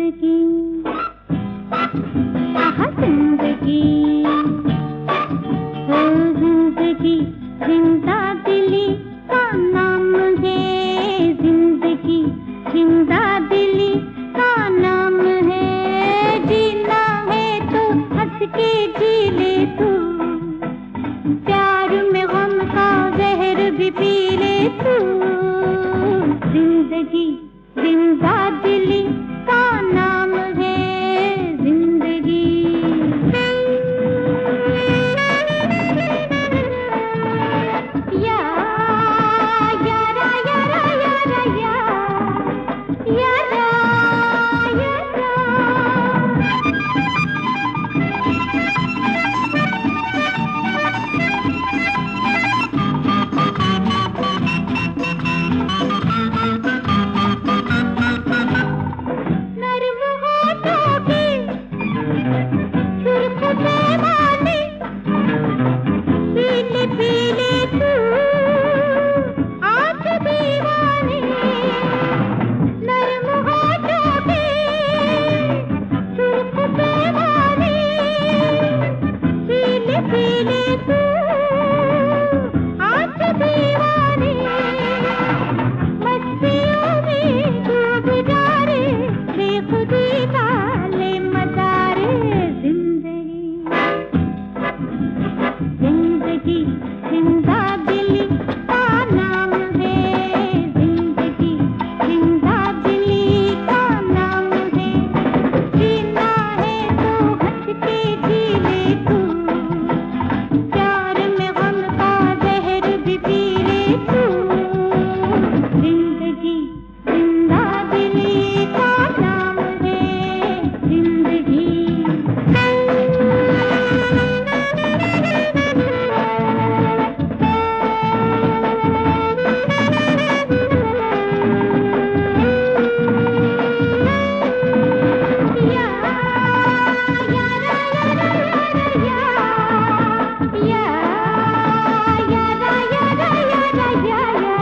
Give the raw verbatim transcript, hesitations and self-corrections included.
जिंदगी आहा जिंदगी ओ जिंदगी जिंदा दिली का नाम है जिंदगी जिंदा दिली का नाम है जीना है तो हंस के जी ले तू प्यार में गम का जहर भी पी ले तू जिंदगी जिंदा दिली का नाम है जिंदगी या यारा यारा यारा या यारा यारा या या या या या या या या